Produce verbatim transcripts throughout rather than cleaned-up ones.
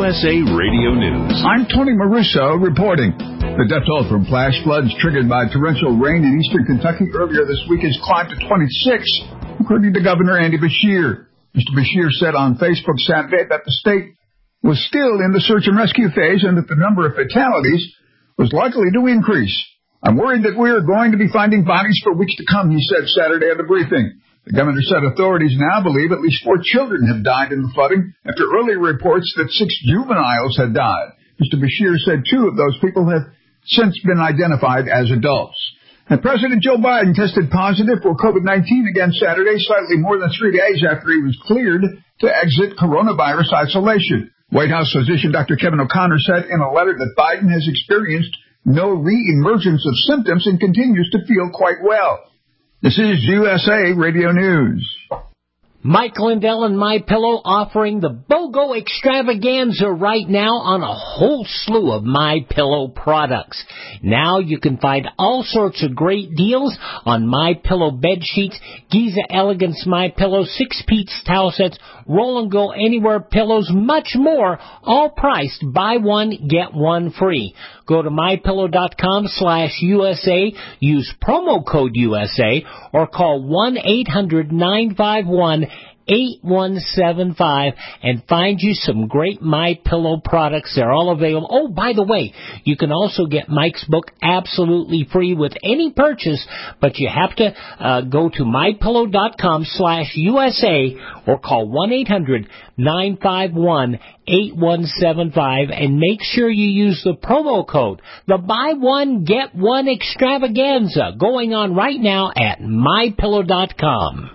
S A Radio News. I'm Tony Maruso reporting. The death toll from flash floods triggered by torrential rain in eastern Kentucky earlier this week has climbed to twenty-six, according to Governor Andy Beshear. Mister Beshear said on Facebook Saturday that the state was still in the search and rescue phase and that the number of fatalities was likely to increase. I'm worried that we are going to be finding bodies for weeks to come, he said Saturday at the briefing. The governor said authorities now believe at least four children have died in the flooding after earlier reports that six juveniles had died. Mister Beshear said two of those people have since been identified as adults. And President Joe Biden tested positive for COVID nineteen again Saturday, slightly more than three days after he was cleared to exit coronavirus isolation. White House physician Doctor Kevin O'Connor said in a letter that Biden has experienced no re-emergence of symptoms and continues to feel quite well. This is U S A Radio News. Mike Lindell and MyPillow offering the BOGO extravaganza right now on a whole slew of MyPillow products. Now you can find all sorts of great deals on MyPillow bed sheets, Giza Elegance MyPillow, six-piece towel sets, Roll and Go Anywhere pillows, much more, all priced buy one, get one free. Go to MyPillow.com slash USA, use promo code U S A, or call one eight hundred nine five one eight one seven five and find you some great MyPillow products. They're all available. Oh, by the way, you can also get Mike's book absolutely free with any purchase, but you have to uh, go to MyPillow.com slash USA or call one eight hundred nine five one eight one seven five and make sure you use the promo code, the buy one, get one extravaganza, going on right now at My Pillow dot com.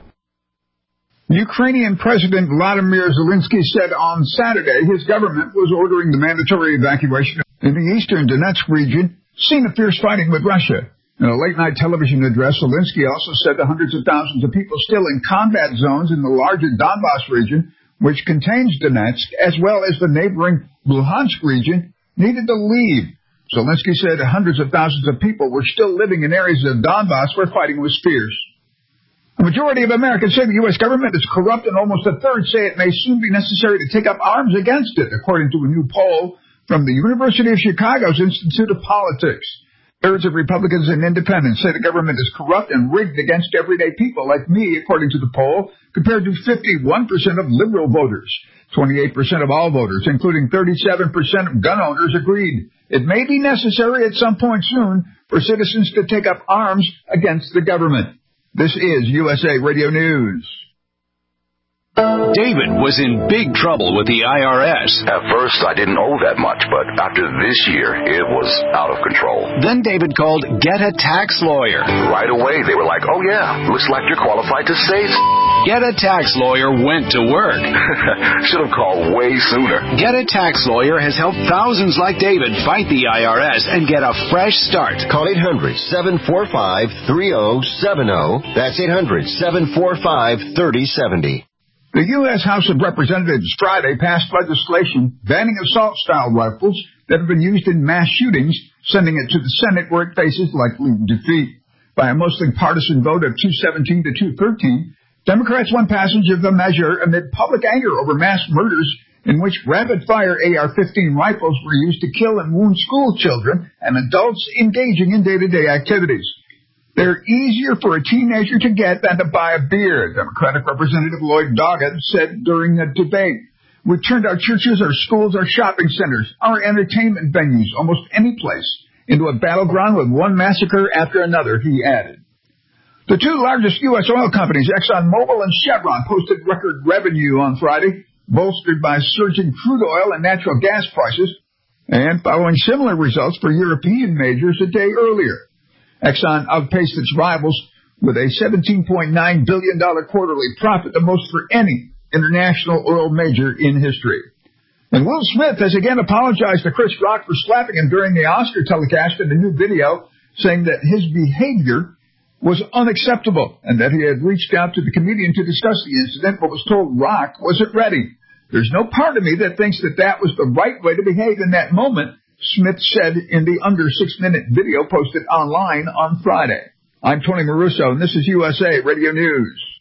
Ukrainian President Vladimir Zelensky said on Saturday his government was ordering the mandatory evacuation in the eastern Donetsk region, seen of fierce fighting with Russia. In a late-night television address, Zelensky also said that hundreds of thousands of people still in combat zones in the larger Donbas region, which contains Donetsk, as well as the neighboring Luhansk region, needed to leave. Zelensky said hundreds of thousands of people were still living in areas of Donbas where fighting was fierce. A majority of Americans say the U S government is corrupt, and almost a third say it may soon be necessary to take up arms against it, according to a new poll from the University of Chicago's Institute of Politics. Thirds of Republicans and independents say the government is corrupt and rigged against everyday people like me, according to the poll, compared to fifty-one percent of liberal voters. twenty-eight percent of all voters, including thirty-seven percent of gun owners, agreed it may be necessary at some point soon for citizens to take up arms against the government. This is U S A Radio News. David was in big trouble with the I R S. At first, I didn't owe that much, but after this year, it was out of control. Then David called Get a Tax Lawyer. Right away, they were like, oh yeah, looks like you're qualified to save. Get a Tax Lawyer went to work. Should have called way sooner. Get a Tax Lawyer has helped thousands like David fight the I R S and get a fresh start. Call eight hundred seven four five three zero seven zero. That's eight hundred seven four five three zero seven zero. The U S House of Representatives Friday passed legislation banning assault-style rifles that have been used in mass shootings, sending it to the Senate where it faces likely defeat. By a mostly partisan vote of two seventeen to two thirteen, Democrats won passage of the measure amid public anger over mass murders in which rapid-fire A R fifteen rifles were used to kill and wound school children and adults engaging in day-to-day activities. They're easier for a teenager to get than to buy a beer, Democratic Representative Lloyd Doggett said during the debate. We've turned our churches, our schools, our shopping centers, our entertainment venues, almost any place, into a battleground with one massacre after another, he added. The two largest U S oil companies, ExxonMobil and Chevron, posted record revenue on Friday, bolstered by surging crude oil and natural gas prices, and following similar results for European majors a day earlier. Exxon outpaced its rivals with a seventeen point nine billion dollars quarterly profit, the most for any international oil major in history. And Will Smith has again apologized to Chris Rock for slapping him during the Oscar telecast in a new video, saying that his behavior was unacceptable and that he had reached out to the comedian to discuss the incident but was told Rock wasn't ready. There's no part of me that thinks that that was the right way to behave in that moment, Smith said in the under six-minute video posted online on Friday. I'm Tony Maruso, and this is U S A Radio News.